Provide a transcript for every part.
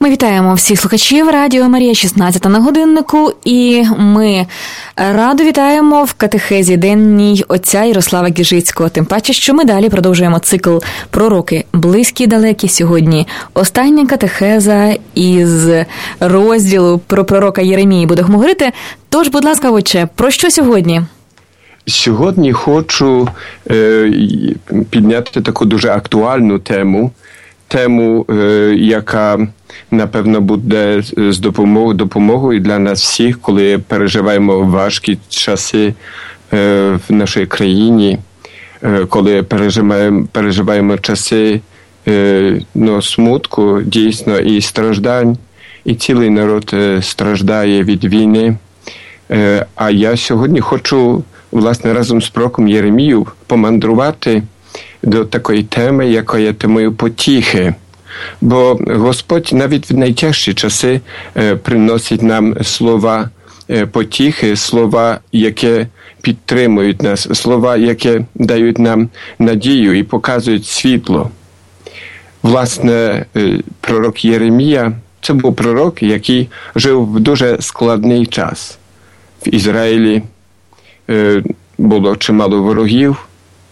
Ми вітаємо всіх слухачів Радіо Марія, 16 на годиннику, і ми радо вітаємо в катехезі денній отця Ярослава Гіжицького. Тим паче, що ми далі продовжуємо цикл «Пророки близькі й далекі». Сьогодні остання катехеза із розділу про пророка Єремії будемо говорити. Тож, будь ласка, отче, про що сьогодні? Сьогодні хочу підняти таку дуже актуальну тему, яка, напевно, буде з допомогою для нас всіх, коли переживаємо важкі часи в нашій країні, коли переживаємо часи смутку, дійсно, і страждань, і цілий народ страждає від війни. А я сьогодні хочу, власне, разом з пророком Єремією помандрувати до такої теми, яка є темою потіхи. Бо Господь навіть в найтяжчі часи приносить нам слова потіхи, слова, які підтримують нас, слова, які дають нам надію і показують світло. Власне, пророк Єремія – це був пророк, який жив в дуже складний час. В Ізраїлі було чимало ворогів,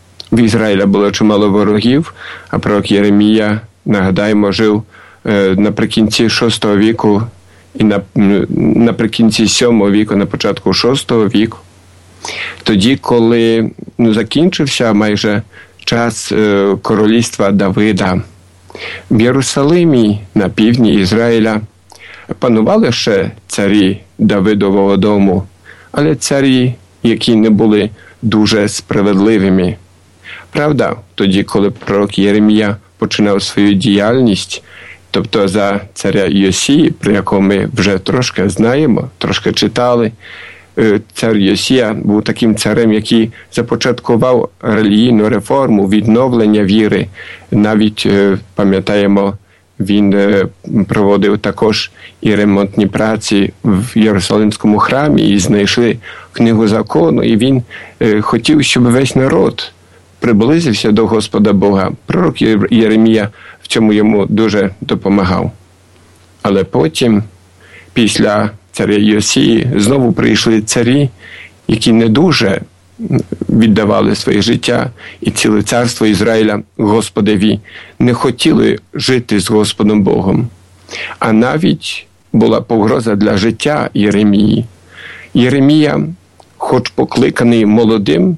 а пророк Єремія, нагадаємо, жив наприкінці VI віку і наприкінці VII віку, на початку VI віку. Тоді, коли закінчився майже час королівства Давида, в Єрусалимі на півдні Ізраїля панували ще царі Давидового дому, але царі, які не були дуже справедливими. Правда, тоді, коли пророк Єремія починав свою діяльність, тобто за царя Йосії, про якого ми вже трошки знаємо, трошки читали, цар Йосія був таким царем, який започаткував релігійну реформу, відновлення віри. Навіть, пам'ятаємо, він проводив також і ремонтні праці в Єрусалимському храмі, і знайшли книгу закону, і він хотів, щоб весь народ приблизився до Господа Бога. Пророк Єремія в цьому йому дуже допомагав. Але потім, після царя Йосії, знову прийшли царі, які не дуже віддавали своє життя, і ціле царство Ізраїля Господеві не хотіли жити з Господом Богом. А навіть була погроза для життя Єремії. Єремія, хоч покликаний молодим,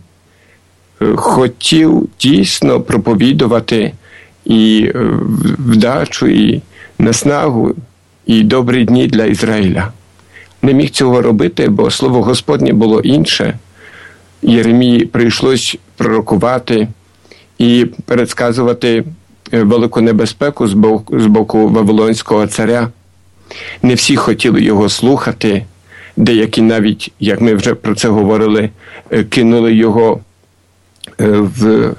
хотів дійсно проповідувати і вдачу, і наснагу, і добрі дні для Ізраїля. Не міг цього робити, бо слово Господнє було інше. Єремії прийшлось пророкувати і передсказувати велику небезпеку з боку Вавилонського царя. Не всі хотіли його слухати, деякі навіть, як ми вже про це говорили, кинули його в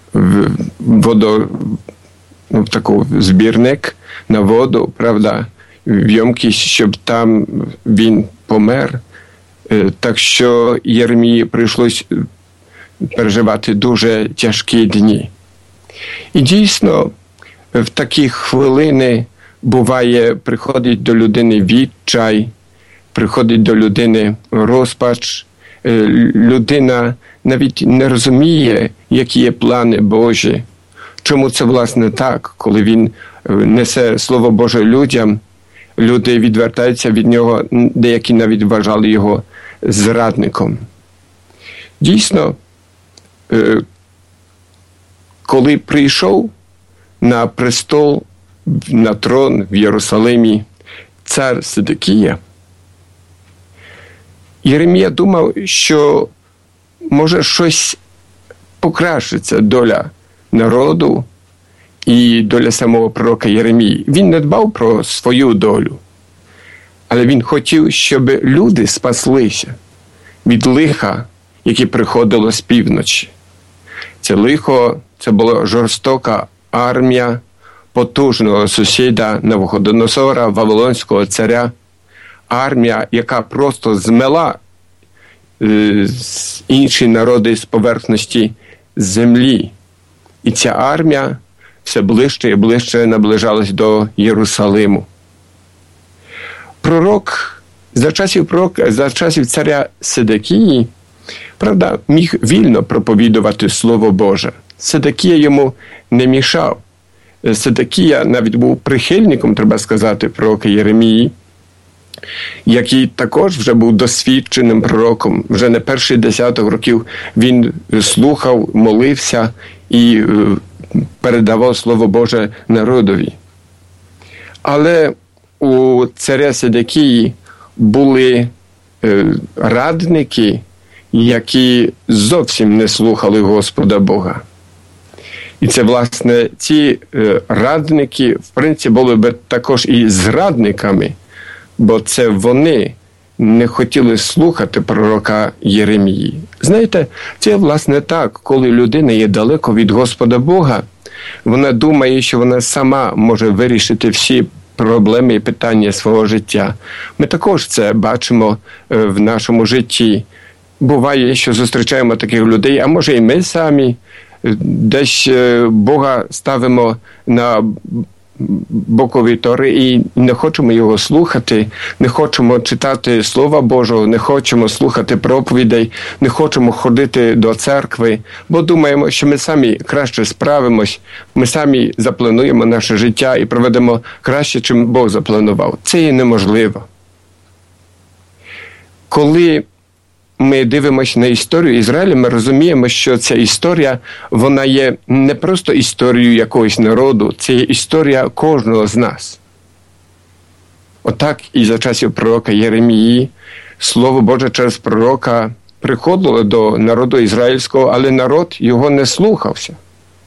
такий збірник на воду, правда, в ємкість, щоб там він помер. Так що Єремії прийшлось переживати дуже тяжкі дні. І дійсно, в такі хвилини приходить до людини відчай, приходить до людини розпач. Людина навіть не розуміє, які є плани Божі. Чому це, власне, так? Коли він несе Слово Боже людям, люди відвертаються від нього, деякі навіть вважали його зрадником. Дійсно, коли прийшов на престол, на трон в Єрусалимі цар Сидекія, Єремія думав, що може щось покращиться доля народу і доля самого пророка Єремії. Він не дбав про свою долю, але він хотів, щоб люди спаслися від лиха, яке приходило з півночі. Це лихо, це була жорстока армія потужного сусіда Навуходоносора, Вавилонського царя. Армія, яка просто змела інші народи з поверхності землі. І ця армія все ближче і ближче наближалась до Єрусалиму. за часів царя Седекії, правда, міг вільно проповідувати Слово Боже. Седекія йому не мішав. Седекія навіть був прихильником, треба сказати, пророка Єремії, який також вже був досвідченим пророком. Вже не перший десяток років він слухав, молився і передавав Слово Боже народові. Але у царя Седекії були радники, які зовсім не слухали Господа Бога. І це, власне, ці радники, в принципі, були б також і зрадниками, бо це вони не хотіли слухати пророка Єремії. Знаєте, це, власне, так, коли людина є далеко від Господа Бога, вона думає, що вона сама може вирішити всі проблеми і питання свого життя. Ми також це бачимо в нашому житті. Буває, що зустрічаємо таких людей, а може і ми самі, десь Бога ставимо на бокові тори і не хочемо його слухати, не хочемо читати Слова Божого, не хочемо слухати проповідей, не хочемо ходити до церкви, бо думаємо, що ми самі краще справимось, ми самі заплануємо наше життя і проведемо краще, чим Бог запланував. Це є неможливо. Коли ми дивимося на історію Ізраїлю, ми розуміємо, що ця історія, вона є не просто історією якогось народу, це є історія кожного з нас. Отак і за часів пророка Єремії Слово Боже через пророка приходило до народу ізраїльського, але народ його не слухався.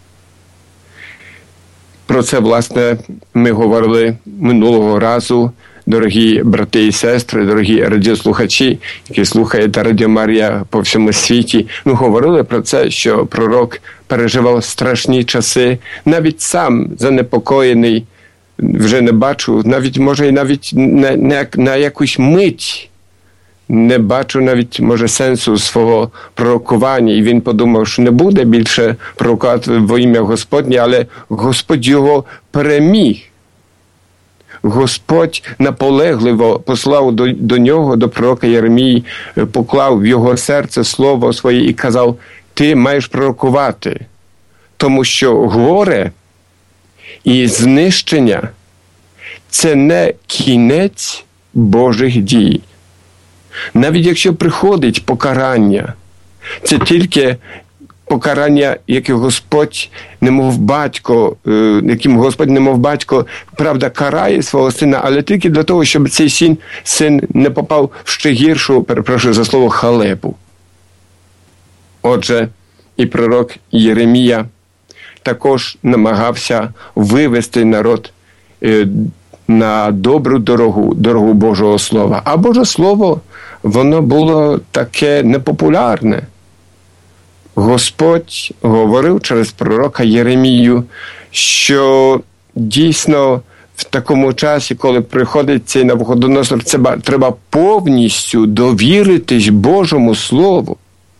Про це, власне, ми говорили минулого разу, дорогі брати і сестри, дорогі радіослухачі, які слухаєте Радіо Марія по всьому світі. Ми говорили про це, що пророк переживав страшні часи. Навіть сам занепокоєний, вже не бачу, навіть, може, і навіть на якусь мить не бачу навіть, може, сенсу свого пророкування. І він подумав, що не буде більше пророкувати во ім'я Господнє, але Господь його переміг. Господь наполегливо послав до нього, до пророка Єремії, поклав в його серце слово своє і казав: ти маєш пророкувати, тому що горе і знищення – це не кінець Божих дій. Навіть якщо приходить покарання, це тільки покарання, яке Господь, немов батько, яким Господь, немов батько, правда, карає свого сина, але тільки для того, щоб цей син не попав в ще гіршу, перепрошую за слово, халепу. Отже, і пророк Єремія також намагався вивести народ на добру дорогу Божого Слова. А Боже Слово, воно було таке непопулярне. Господь говорив через пророка Єремію, що дійсно в такому часі, коли приходить цей Навуходоносор, треба повністю довіритись Божому Слову.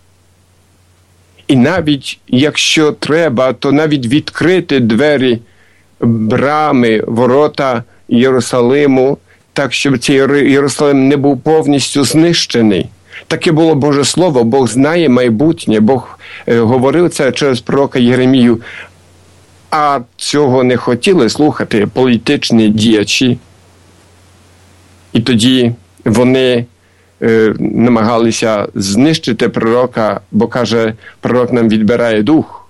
І навіть, якщо треба, то навіть відкрити двері, брами, ворота Єрусалиму, так, щоб цей Єрусалим не був повністю знищений. Таке було Боже Слово, Бог знає майбутнє, Бог говорив це через пророка Єремію, а цього не хотіли слухати політичні діячі. І тоді вони намагалися знищити пророка, бо, каже, пророк нам відбирає дух.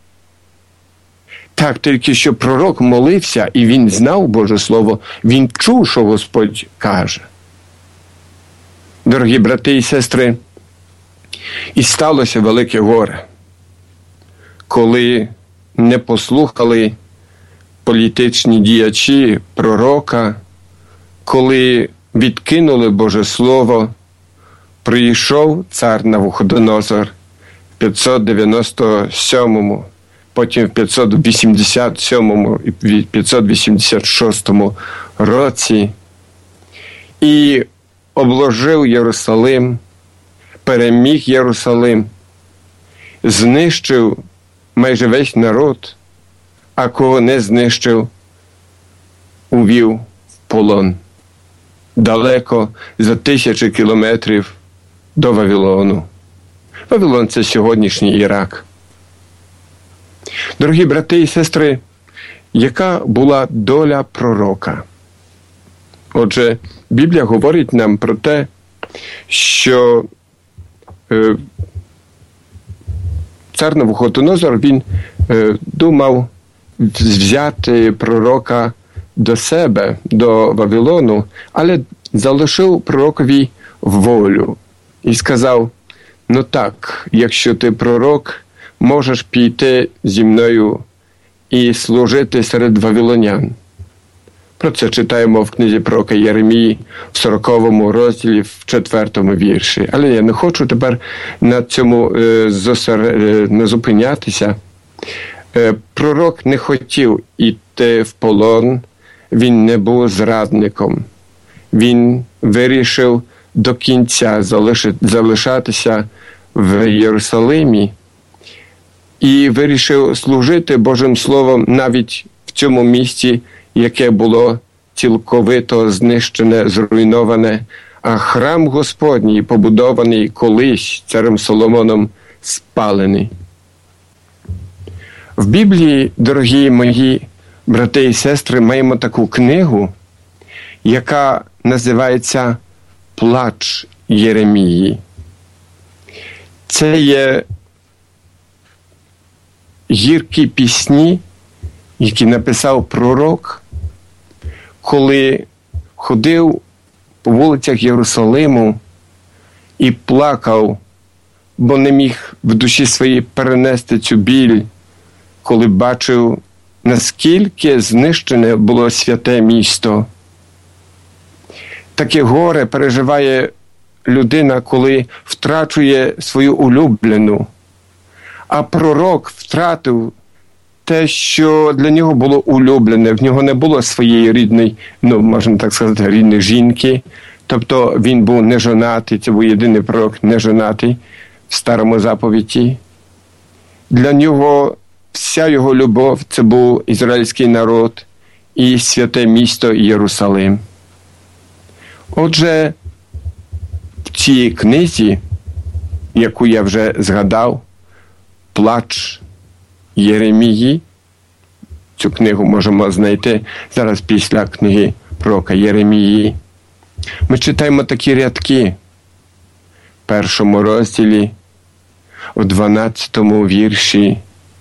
Так, тільки що пророк молився, і він знав Боже Слово, він чув, що Господь каже. Дорогі брати і сестри, і сталося велике горе, коли не послухали політичні діячі пророка, коли відкинули Боже Слово, прийшов цар Навуходоносор в 597-му, потім в 587-му і 586-му році і обложив Єрусалим, переміг Єрусалим, знищив майже весь народ, а кого не знищив, увів в полон далеко за 1000 кілометрів до Вавилону. Вавилон – це сьогоднішній Ірак. Дорогі брати і сестри, яка була доля пророка? Отже, Біблія говорить нам про те, що цар Навуходоносор, він думав взяти пророка до себе, до Вавилону, але залишив пророкові волю і сказав: ну так, якщо ти пророк, можеш піти зі мною і служити серед вавилонян. Про це читаємо в книзі пророка Єремії в 40 розділі, в 4 вірші. Але я не хочу тепер на цьому не зупинятися. Пророк не хотів іти в полон, він не був зрадником. Він вирішив до кінця залишатися в Єрусалимі і вирішив служити Божим Словом навіть в цьому місті, яке було цілковито знищене, зруйноване, а храм Господній, побудований колись царем Соломоном, спалений. В Біблії, дорогі мої брати і сестри, маємо таку книгу, яка називається «Плач Єремії». Це є гіркі пісні, які написав пророк, коли ходив по вулицях Єрусалиму і плакав, бо не міг в душі своїй перенести цю біль, коли бачив, наскільки знищене було святе місто. Таке горе переживає людина, коли втрачує свою улюблену. А пророк втратив те, що для нього було улюблене. В нього не було своєї рідної, можна так сказати, рідної жінки. Тобто він був нежонатий, це був єдиний пророк нежонатий в Старому Заповіті. Для нього вся його любов – це був ізраїльський народ і святе місто Єрусалим. Отже, в цій книзі, яку я вже згадав, «Плач Єремії», цю книгу можемо знайти зараз після книги пророка Єремії, ми читаємо такі рядки в 1 розділі, у 12 вірші.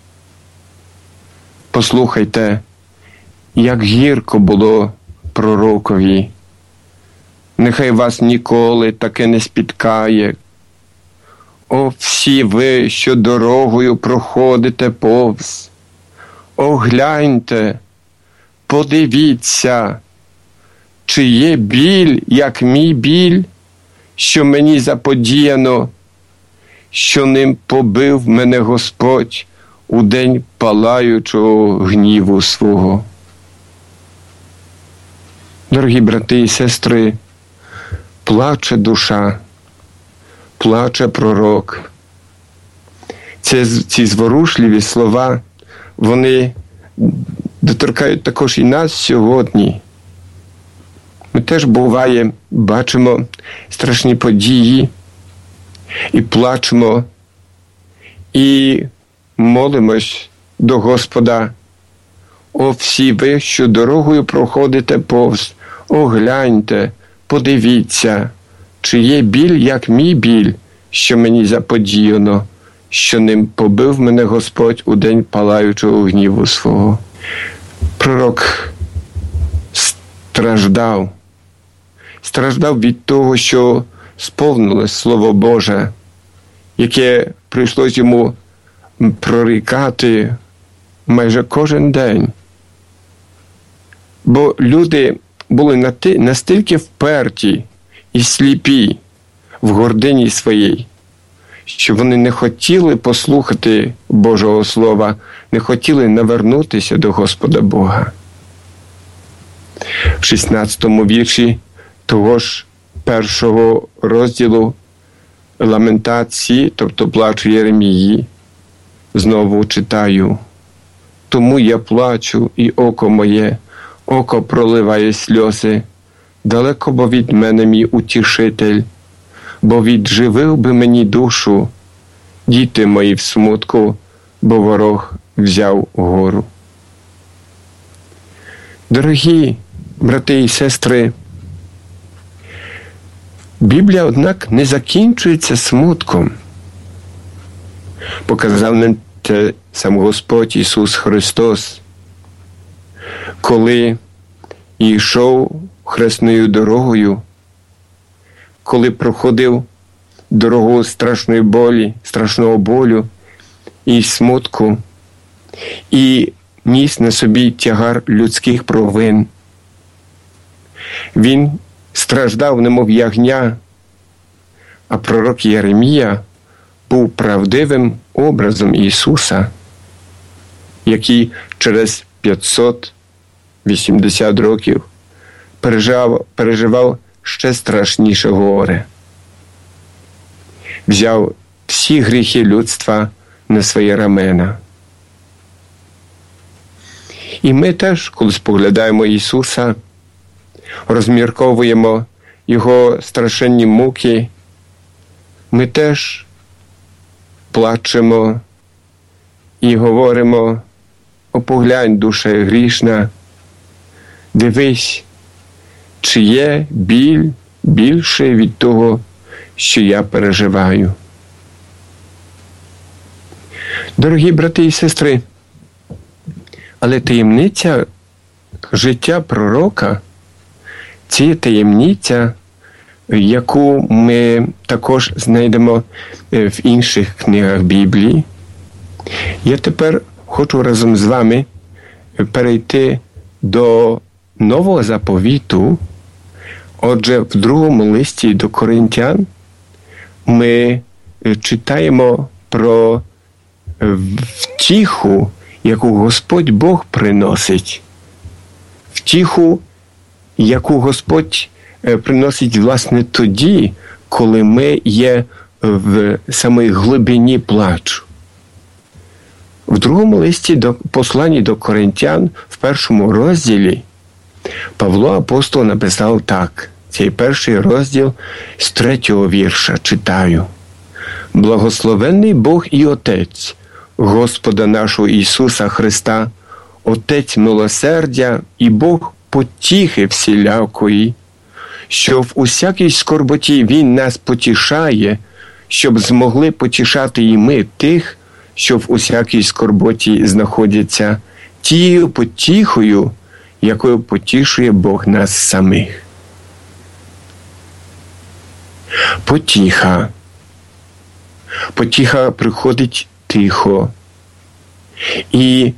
Послухайте, як гірко було пророкові. Нехай вас ніколи таке не спіткає. О, всі ви, що дорогою проходите повз, огляньте, подивіться, чи є біль, як мій біль, що мені заподіяно, що ним побив мене Господь у день палаючого гніву свого. Дорогі брати і сестри, плаче душа, плаче пророк. Ці зворушливі слова, вони доторкають також і нас сьогодні. Ми теж, буває, бачимо страшні події і плачемо, і молимось до Господа. О, всі ви, що дорогою проходите повз, огляньте, подивіться, чи є біль, як мій біль, що мені заподіяно, що ним побив мене Господь у день палаючого гніву свого. Пророк страждав від того, що сповнилось Слово Боже, яке прийшлось йому прорікати майже кожен день. Бо люди були настільки вперті і сліпі в гордині своїй, що вони не хотіли послухати Божого Слова, не хотіли навернутися до Господа Бога. В 16 вірші того ж 1 розділу ламентації, тобто плачу Єремії, знову читаю: «Тому я плачу, і око моє, око проливає сльози, далеко бо від мене мій утішитель, бо відживив би мені душу. Діти мої в смутку, бо ворог взяв гору. Дорогі брати і сестри, Біблія, однак, не закінчується смутком. Показав нам це сам Господь Ісус Христос, коли йшов хресною дорогою, коли проходив дорогу страшної болі, страшного болю і смутку, і ніс на собі тягар людських провин. Він страждав, немов ягня, а пророк Єремія був правдивим образом Ісуса, який через 580 років переживав ще страшніше горе. Взяв всі гріхи людства на свої рамена. І ми теж, коли споглядаємо Ісуса, розмірковуємо Його страшенні муки, ми теж плачемо і говоримо: «О, поглянь, душа грішна, дивись, чи є біль більше від того, що я переживаю». Дорогі брати і сестри, але таємниця життя пророка – це таємниця, яку ми також знайдемо в інших книгах Біблії. Я тепер хочу разом з вами перейти до Нового Заповіту. Отже, в другому листі до Коринтян ми читаємо про втіху, яку Господь Бог приносить. Втіху, яку Господь приносить, власне, тоді, коли ми є в самій глибині плачу. В другому листі до посланні до Коринтян, в першому розділі, Павло апостол написав так. Цей перший розділ з 3-го вірша читаю. «Благословенний Бог і Отець Господа нашого Ісуса Христа, Отець милосердя і Бог потіхи всілякої, що в усякій скорботі Він нас потішає, щоб змогли потішати і ми тих, що в усякій скорботі знаходяться, тією потіхою, якою потішує Бог нас самих». Потіха. Потіха приходить тихо. І,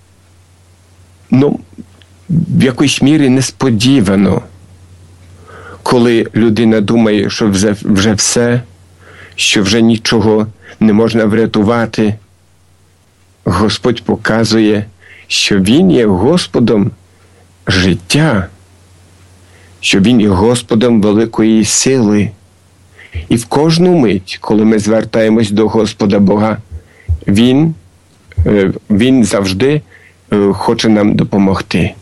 в якійсь мірі несподівано, коли людина думає, що вже все, що вже нічого не можна врятувати, Господь показує, що Він є Господом життя, що Він є Господом великої сили. І в кожну мить, коли ми звертаємось до Господа Бога, Він завжди хоче нам допомогти.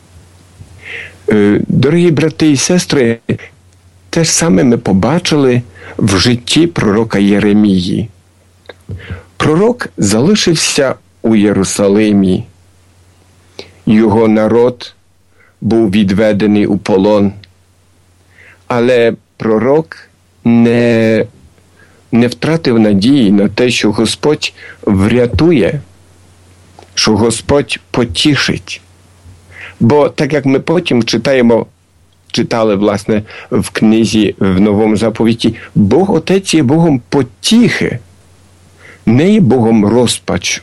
Дорогі брати і сестри, те ж саме ми побачили в житті пророка Єремії. Пророк залишився у Єрусалимі. Його народ був відведений у полон. Але пророк не втратив надії на те, що Господь врятує, що Господь потішить. Бо так як ми потім читали, власне, в книзі в Новому Заповіті, Бог Отець є Богом потіхи, не є Богом розпачу.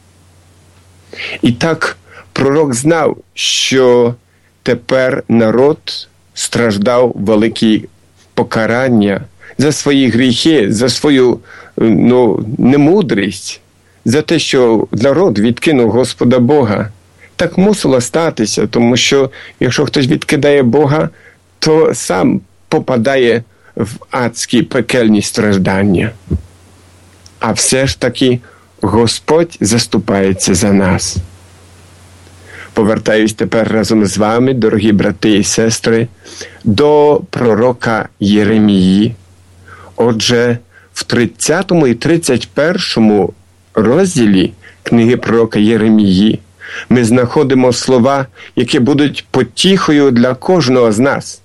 І так пророк знав, що тепер народ страждав велике покарання за свої гріхи, за свою немудрість, за те, що народ відкинув Господа Бога. Так мусило статися, тому що якщо хтось відкидає Бога, то сам попадає в адські пекельні страждання. А все ж таки Господь заступається за нас. Повертаюсь тепер разом з вами, дорогі брати і сестри, до пророка Єремії. Отже, в 30 і 31 розділі книги пророка Єремії ми знаходимо слова, які будуть потіхою для кожного з нас.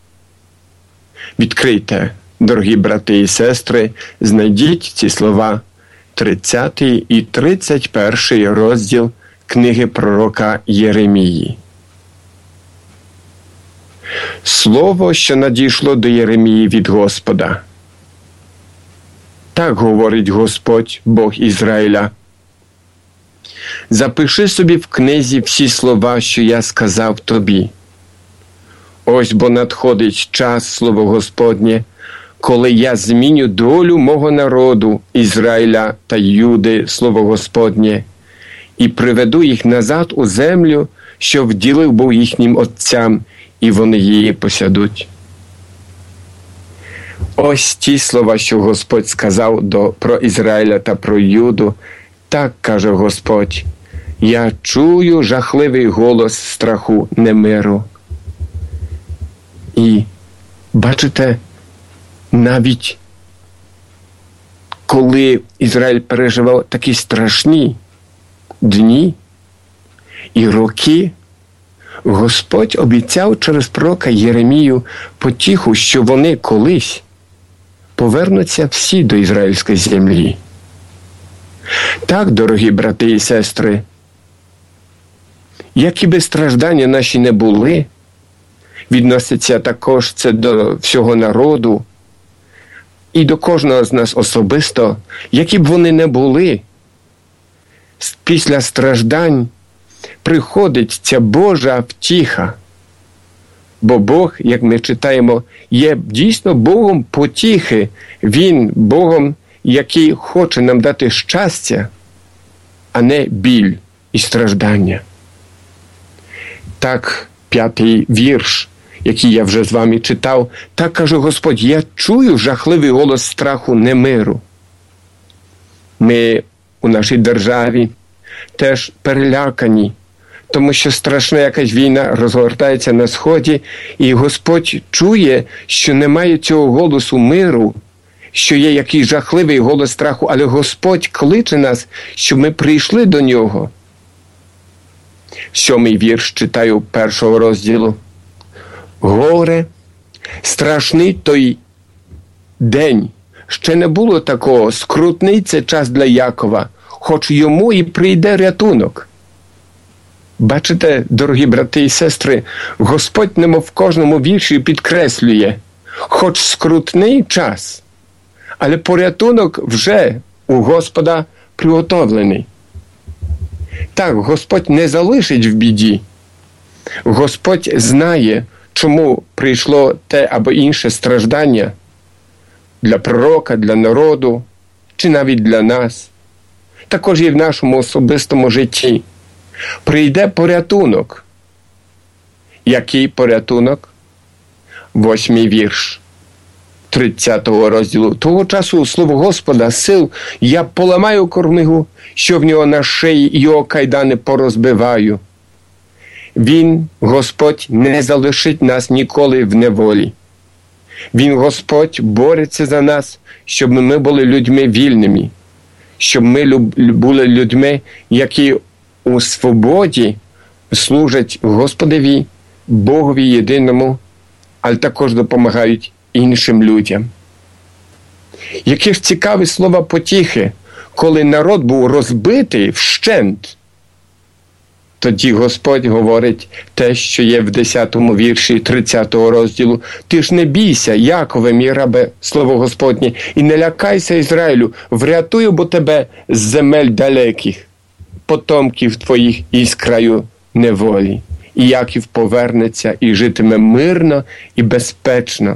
Відкрийте, дорогі брати і сестри, знайдіть ці слова, 30 і 31 розділ книги пророка Єремії. Слово, що надійшло до Єремії від Господа. Так говорить Господь, Бог Ізраїля. Запиши собі в книзі всі слова, що я сказав тобі. Ось бо надходить час, слово Господнє, коли я зміню долю мого народу, Ізраїля та Юди, слово Господнє, і приведу їх назад у землю, що вділив був їхнім отцям, і вони її посядуть. Ось ті слова, що Господь сказав про Ізраїля та про Юду. Так каже Господь: я чую жахливий голос страху, немиру. І бачите, навіть коли Ізраїль переживав такі страшні дні і роки, Господь обіцяв через пророка Єремію потіху, що вони колись повернуться всі до ізраїльської землі. Так, дорогі брати і сестри, які би страждання наші не були, відноситься також це до всього народу і до кожного з нас особисто, які б вони не були, після страждань приходить ця Божа втіха. Бо Бог, як ми читаємо, є дійсно Богом потіхи. Він Богом, який хоче нам дати щастя, а не біль і страждання. Так, 5-й вірш, який я вже з вами читав, так каже Господь: я чую жахливий голос страху, немиру. Ми у нашій державі теж перелякані, тому що страшна якась війна розгортається на Сході, і Господь чує, що немає цього голосу миру, що є якийсь жахливий голос страху, але Господь кличе нас, щоб ми прийшли до Нього. 7-й вірш читаю 1-го розділу. Горе, страшний той день, ще не було такого, скрутний це час для Якова, хоч йому і прийде рятунок. Бачите, дорогі брати і сестри, Господь немов в кожному вірші підкреслює, хоч скрутний час, але порятунок вже у Господа приготовлений. Так, Господь не залишить в біді. Господь знає, чому прийшло те або інше страждання для пророка, для народу, чи навіть для нас. Також і в нашому особистому житті. Прийде порятунок. Який порятунок? 8-й вірш 30-го розділу. Того часу слово Господа сил я поламаю кормигу, що в нього на шиї, і його кайдани порозбиваю. Він, Господь, не залишить нас ніколи в неволі. Він, Господь, бореться за нас, щоб ми були людьми вільними, щоб ми були людьми, які у свободі служать Господові, Богові єдиному, але також допомагають іншим людям. Які ж цікаві слова потіхи, коли народ був розбитий вщент. Тоді Господь говорить те, що є в 10-му вірші 30-го розділу. Ти ж не бійся, Якове, мій рабе, слово Господнє, і не лякайся, Ізраїлю, врятую бо тебе з земель далеких, потомків твоїх із краю неволі. І Яків повернеться і житиме мирно і безпечно.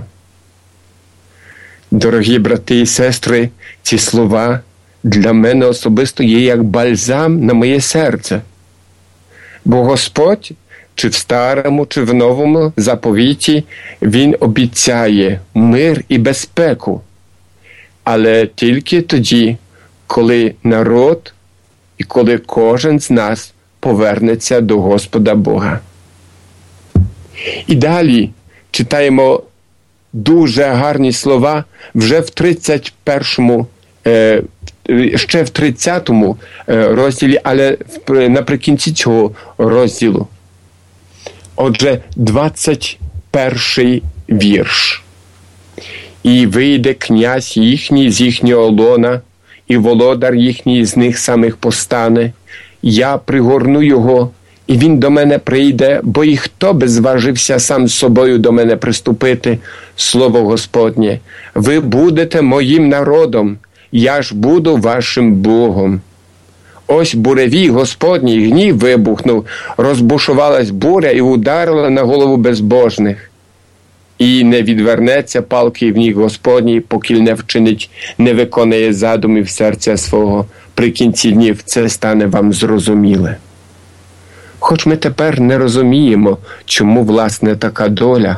Дорогі брати і сестри, ці слова для мене особисто є як бальзам на моє серце. Бо Господь, чи в старому, чи в новому заповіті, Він обіцяє мир і безпеку. Але тільки тоді, коли народ і коли кожен з нас повернеться до Господа Бога. І далі читаємо дуже гарні слова вже в 31-му, ще в 30-му розділі, але наприкінці цього розділу. Отже, 21-й вірш. «І вийде князь їхній з їхнього лона, і володар їхній з них самих постане. Я пригорну його, і він до мене прийде, бо і хто би зважився сам з собою до мене приступити, слово Господнє. Ви будете моїм народом, я ж буду вашим Богом». Ось буревій Господній гнів вибухнув, розбушувалась буря і ударила на голову безбожних. І не відвернеться палки в ніг Господній, поки не вчинить, не виконає задумів серця свого. При кінці днів це стане вам зрозуміле. Хоч ми тепер не розуміємо, чому, власне, така доля.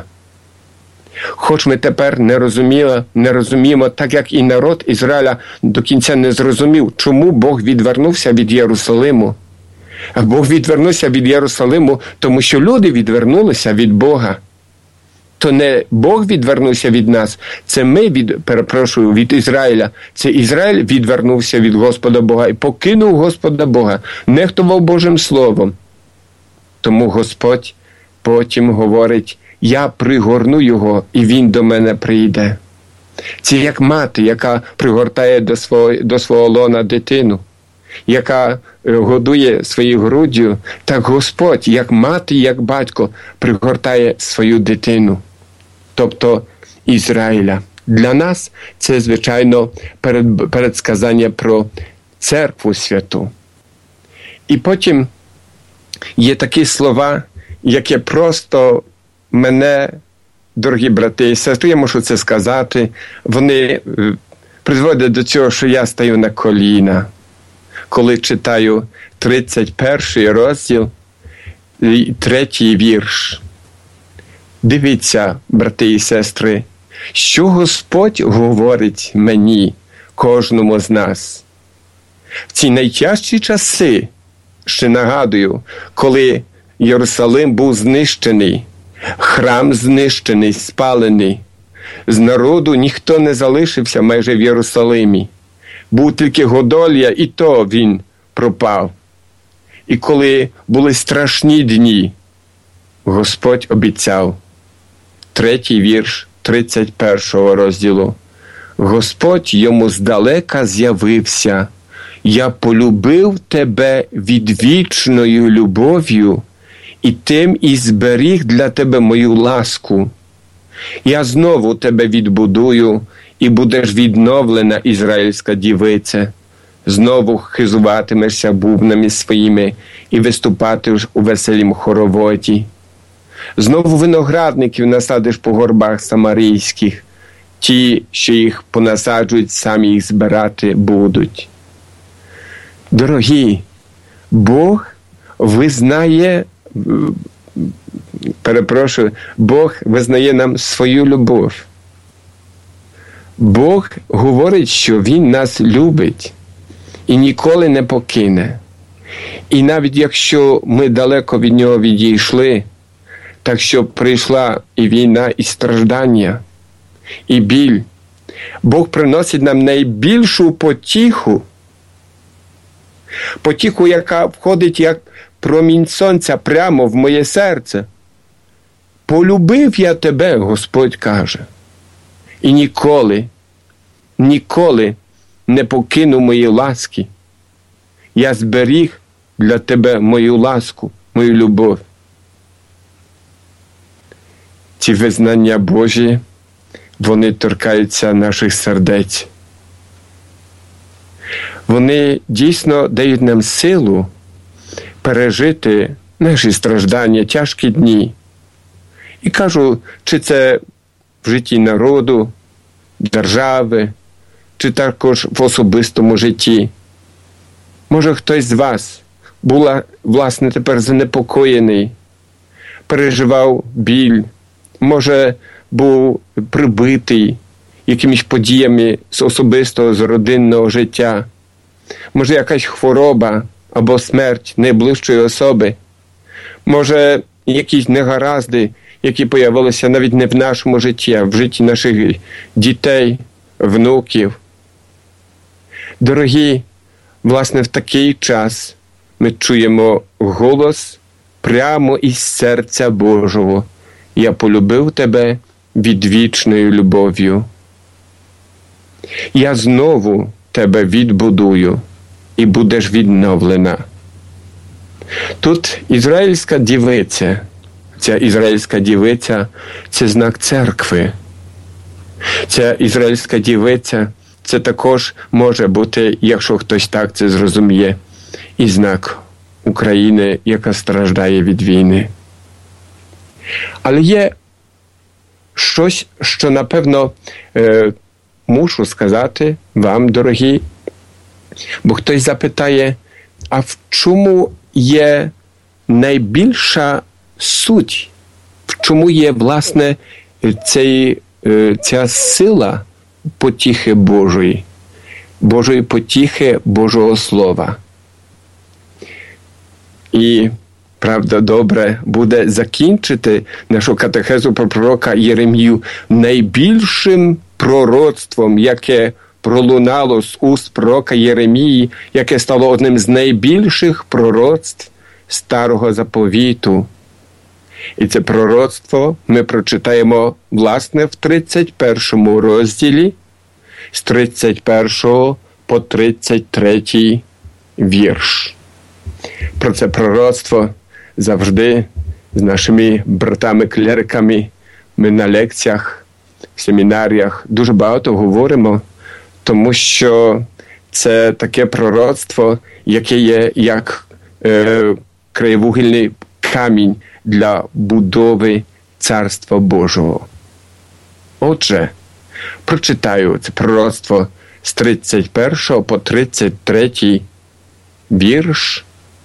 Хоч ми тепер не розуміємо, так як і народ Ізраїля до кінця не зрозумів, чому Бог відвернувся від Єрусалиму. А Бог відвернувся від Єрусалиму, тому що люди відвернулися від Бога. То не Бог відвернувся від нас, це ми, від Ізраїля. Це Ізраїль відвернувся від Господа Бога і покинув Господа Бога, нехтував Божим Словом. Тому Господь потім говорить: «Я пригорну його, і він до мене прийде». Це як мати, яка пригортає до свого лона дитину, яка годує своєю груддю, так Господь, як мати, як батько, пригортає свою дитину, тобто Ізраїля. Для нас це, звичайно, передсказання про церкву святу. І потім є такі слова, які просто мене, дорогі брати і сестри, я мушу це сказати, вони призводять до цього, що я стаю на коліна, коли читаю 31 розділ, 3-й вірш. Дивіться, брати і сестри, що Господь говорить мені, кожному з нас. В ці найтяжчі часи, ще нагадую, коли Єрусалим був знищений, храм знищений, спалений, з народу ніхто не залишився майже в Єрусалимі. Був тільки Годолія, і то він пропав. І коли були страшні дні, Господь обіцяв. 3-й вірш 31 розділу. Господь йому здалека з'явився. Я полюбив тебе відвічною любов'ю, і тим і зберіг для тебе мою ласку. Я знову тебе відбудую, і будеш відновлена, ізраїльська дівице. Знову хизуватимешся бубнами своїми і виступатимеш у веселім хороводі. Знову виноградників насадиш по горбах самарійських. Ті, що їх понасаджують, самі їх збирати будуть. Дорогі, Бог визнає, Бог визнає нам свою любов. Бог говорить, що Він нас любить і ніколи не покине. І навіть якщо ми далеко від Нього відійшли, так що прийшла і війна, і страждання, і біль, Бог приносить нам найбільшу потіху, яка входить як промінь сонця прямо в моє серце. Полюбив я тебе, Господь каже, і ніколи не покину мої ласки. Я зберіг для тебе мою ласку, мою любов. Ці визнання Божі, вони торкаються наших сердець. Вони дійсно дають нам силу пережити наші страждання, тяжкі дні. І кажу, чи це в житті народу, держави, чи також в особистому житті. Може, хтось з вас був, власне, тепер занепокоєний, переживав біль, може, був прибитий якимись подіями з особистого, з родинного життя. Може, якась хвороба або смерть найближчої особи, може якісь негаразди, які появилися навіть не в нашому житті, а в житті наших дітей, внуків. Дорогі, власне, в такий час ми чуємо голос прямо із серця Божого. Я полюбив тебе відвічною любов'ю. Я знову тебе відбудую, і будеш відновлена. Тут ізраїльська дівиця, ця ізраїльська дівиця – це знак церкви. Ця ізраїльська дівиця – це також може бути, якщо хтось так це зрозуміє, і знак України, яка страждає від війни. Але є щось, що, напевно, мушу сказати вам, дорогі, бо хтось запитає, а в чому є найбільша суть? В чому є, власне, ця сила потіхи Божої потіхи Божого Слова? І, правда, добре буде закінчити нашу катехезу про пророка Єремію найбільшим пророцтвом, яке пролунало з уст пророка Єремії, яке стало одним з найбільших пророцтв Старого Заповіту. І це пророцтво ми прочитаємо, власне, в 31 розділі, з 31 по 33 вірш. Про це пророцтво завжди з нашими братами-клериками ми на лекціях, в семінаріях дуже багато говоримо, тому що це таке пророцтво, яке є як краєвугільний камінь для будови Царства Божого. Отже, прочитаю це пророцтво з 31 по 33 вірш,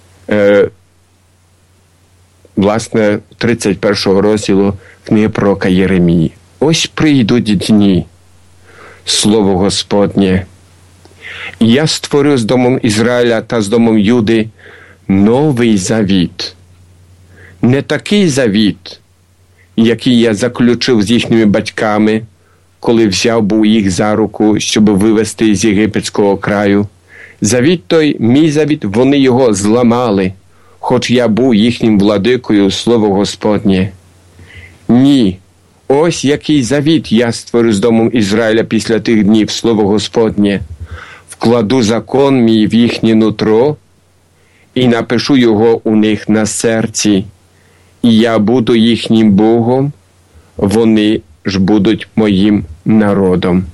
власне, 31 розділу книги пророка Єремії. Ось прийдуть дні, слово Господнє. І я створю з домом Ізраїля та з домом Юди новий завіт. Не такий завіт, який я заключив з їхніми батьками, коли взяв був їх за руку, щоб вивести з єгипетського краю. Завіт той, мій завіт, вони його зламали, хоч я був їхнім владикою, слово Господнє. Ні, ось який завіт я створю з домом Ізраїля після тих днів, слово Господнє. Вкладу закон мій в їхнє нутро і напишу його у них на серці. І я буду їхнім Богом, вони ж будуть моїм народом.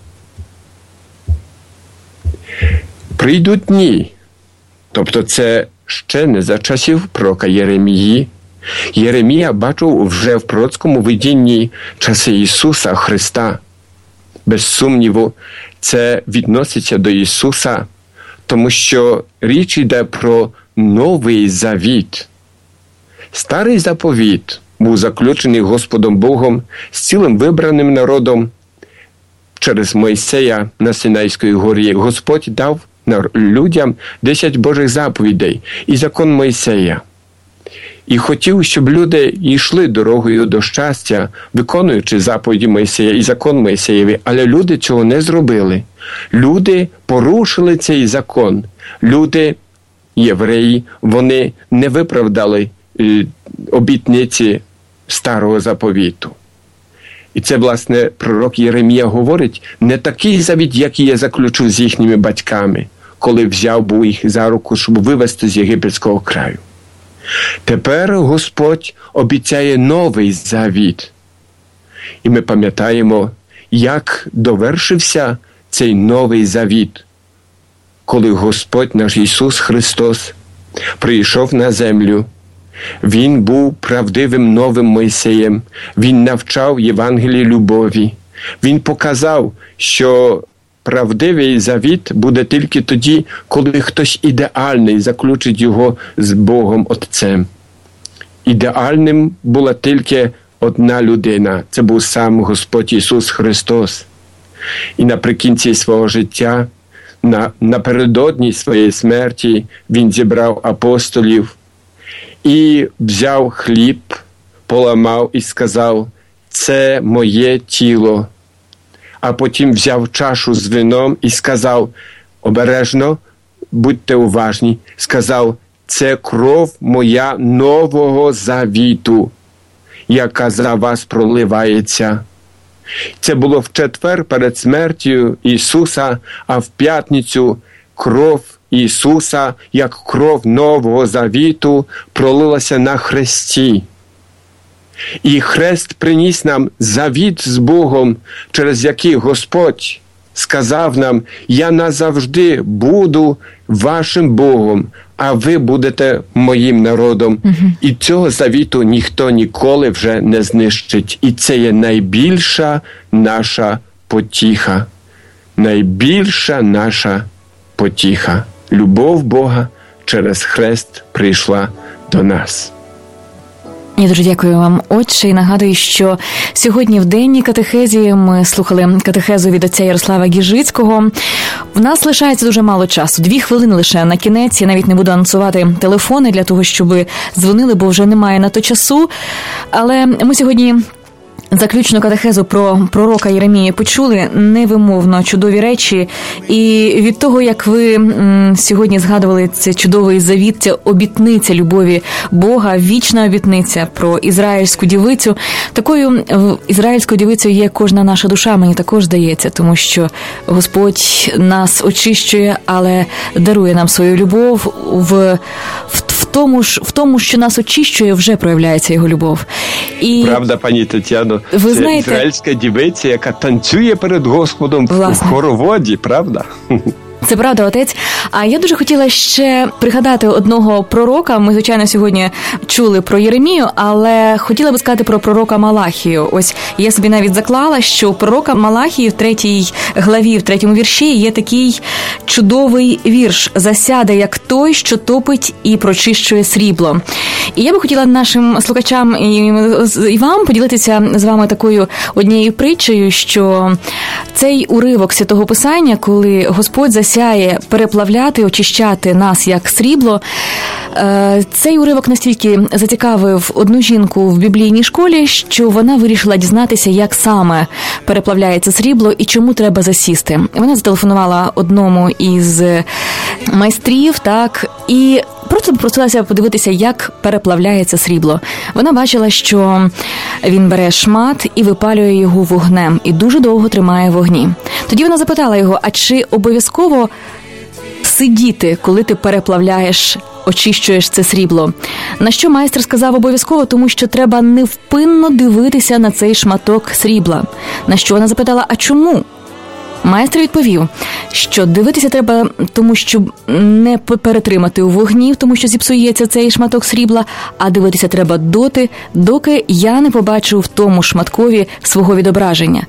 Прийдуть дні, тобто це ще не за часів пророка Єремії. Єремія бачив вже в пророцькому видінні часи Ісуса Христа. Без сумніву, це відноситься до Ісуса, тому що річ йде про новий завіт. Старий заповіт був заключений Господом Богом з цілим вибраним народом через Мойсея на Синайській горі. Господь дав людям 10 Божих заповідей і закон Мойсея. І хотів, щоб люди йшли дорогою до щастя, виконуючи заповіді Мойсея і закон Мойсеєві, але люди цього не зробили. Люди порушили цей закон. Люди, євреї, вони не виправдали обітниці Старого Заповіту. І це, власне, пророк Єремія говорить, не такий завіт, який я заключив з їхніми батьками, коли взяв був їх за руку, щоб вивести з єгипетського краю. Тепер Господь обіцяє новий завіт. І ми пам'ятаємо, як довершився цей новий завіт, коли Господь наш Ісус Христос прийшов на землю. Він був правдивим новим Мойсеєм. Він навчав Євангелії любові. Він показав, що правдивий завіт буде тільки тоді, коли хтось ідеальний заключить його з Богом Отцем. Ідеальним була тільки одна людина. Це був сам Господь Ісус Христос. І наприкінці свого життя напередодні своєї смерті він зібрав апостолів і взяв хліб, поламав і сказав: «Це моє тіло». А потім взяв чашу з вином і сказав: «Обережно, будьте уважні», сказав: «Це кров моя нового завіту, яка за вас проливається». Це було в четвер перед смертю Ісуса, а в п'ятницю кров Ісуса, як кров нового завіту, пролилася на хресті. І хрест приніс нам завіт з Богом, через який Господь сказав нам: «Я назавжди буду вашим Богом, а ви будете моїм народом». І цього завіту ніхто ніколи вже не знищить. І це є найбільша наша потіха. Найбільша наша потіха. Любов Бога через хрест прийшла до нас. Я дуже дякую вам, отче, і нагадую, що сьогодні в денній катехезі ми слухали катехезу від отця Ярослава Гіжицького. В нас лишається дуже мало часу, 2 хвилини лише на кінець. Я навіть не буду анонсувати телефони для того, щоб дзвонили, бо вже немає на то часу. Але ми сьогодні заключну катехезу про пророка Єремію почули, невимовно чудові речі. І від того, як ви сьогодні згадували цей чудовий завіт, ця обітниця любові Бога, вічна обітниця про ізраїльську дівицю, такою ізраїльською дівицею є кожна наша душа, мені також здається, тому що Господь нас очищує, але дарує нам свою любов. В тому, що нас очищує, вже проявляється його любов. І правда, пані Тетяно, ви це знаєте, ізраїльська дівиця, яка танцює перед Господом в хороводі, правда? Це правда, отець. А я дуже хотіла ще пригадати одного пророка. Ми, звичайно, сьогодні чули про Єремію, але хотіла би сказати про пророка Малахію. Ось я собі навіть заклала, що у пророка Малахії в 3 главі, в 3 вірші є такий чудовий вірш: «Засяде, як той, що топить і прочищує срібло». І я би хотіла нашим слухачам і вам поділитися з вами такою однією притчею, що цей уривок Святого Писання, коли Господь засяє переплавляти, очищати нас як срібло, цей уривок настільки зацікавив одну жінку в біблійній школі, що вона вирішила дізнатися, як саме переплавляється срібло і чому треба засісти. Вона зателефонувала одному із майстрів, так, і просто попросилася подивитися, як переплавляється срібло. Вона бачила, що він бере шмат і випалює його вогнем, і дуже довго тримає в вогні. Тоді вона запитала його: а чи обов'язково сидіти, коли ти переплавляєш, очищуєш це срібло? На що майстер сказав: обов'язково, тому що треба невпинно дивитися на цей шматок срібла. На що вона запитала: а чому? Майстер відповів, що дивитися треба, тому що не перетримати у вогні, тому що зіпсується цей шматок срібла, а дивитися треба доки я не побачу в тому шматкові свого відображення.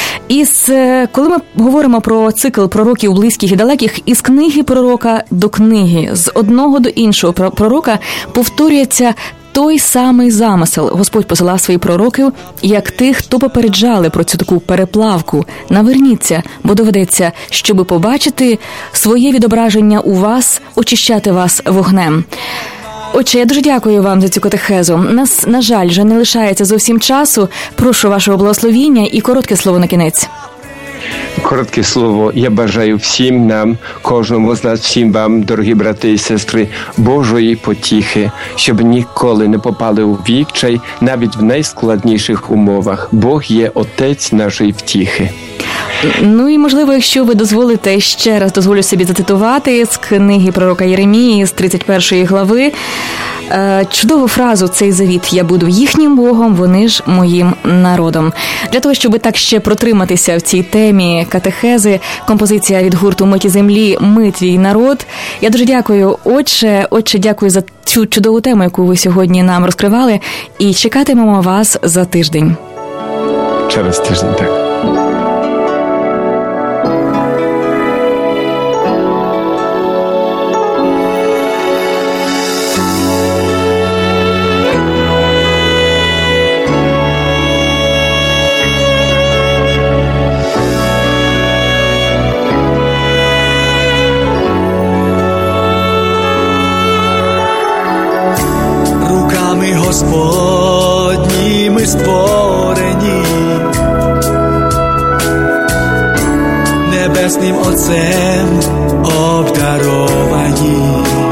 Коли ми говоримо про цикл пророків близьких і далеких, із книги пророка до книги, з одного до іншого пророка повторюється той самий замисел. Господь посилав своїх пророків, як тих, хто попереджали про цю таку переплавку. Наверніться, бо доведеться, щоби побачити своє відображення у вас, очищати вас вогнем. Отче, я дуже дякую вам за цю катехезу. Нас, на жаль, вже не лишається зовсім часу. Прошу вашого благословіння і коротке слово на кінець. Коротке слово. Я бажаю всім нам, кожному з нас, всім вам, дорогі брати і сестри, Божої потіхи, щоб ніколи не попали у відчай, навіть в найскладніших умовах. Бог є Отець нашої втіхи. Ну і, можливо, якщо ви дозволите, ще раз дозволю собі зацитувати з книги пророка Єремії з 31 глави чудову фразу «Цей завіт я буду їхнім Богом, вони ж моїм народом». Для того, щоб так ще протриматися в цій темі катехези, композиція від гурту «Миті землі» «Ми твій народ». Я дуже дякую, отче. Отче, дякую за цю чудову тему, яку ви сьогодні нам розкривали, і чекатимемо вас за тиждень. Через тиждень, так. Небесним Отцем обдаровані.